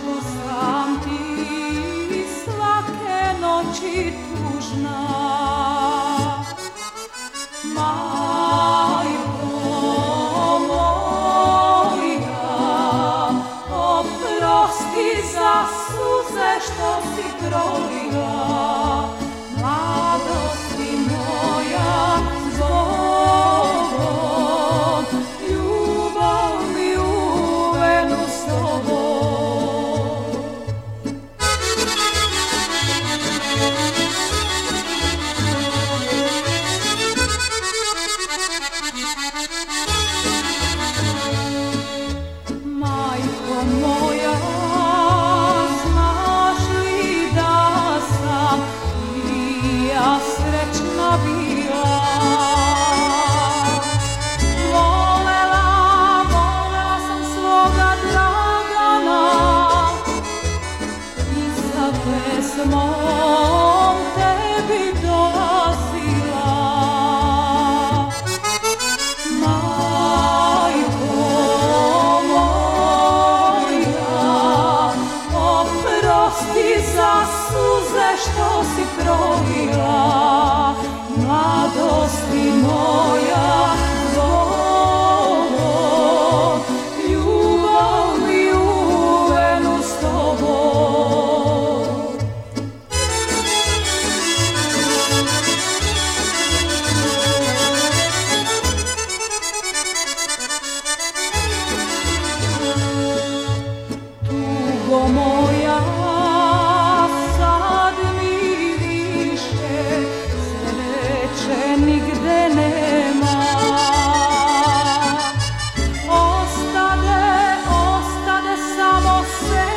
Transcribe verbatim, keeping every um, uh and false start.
Zašto sam ti svake noći tužna? Majko moja, oprosti za suze što si prolila. Mladosti moja, zbogom, ljubav mi uvenu s tobom. Majko moja, znaš li da sam i ja srećna bila? Volela, volela sam svoga Dragana i sa pesmom tebi dolazila. Majko moja, oprosti za suze što si prolila. Mladosti moja, zbogom, ljubav mi uvenu s tobom. Tugo moja, sad mi više sreće nigde nema. Ostade, ostade samo se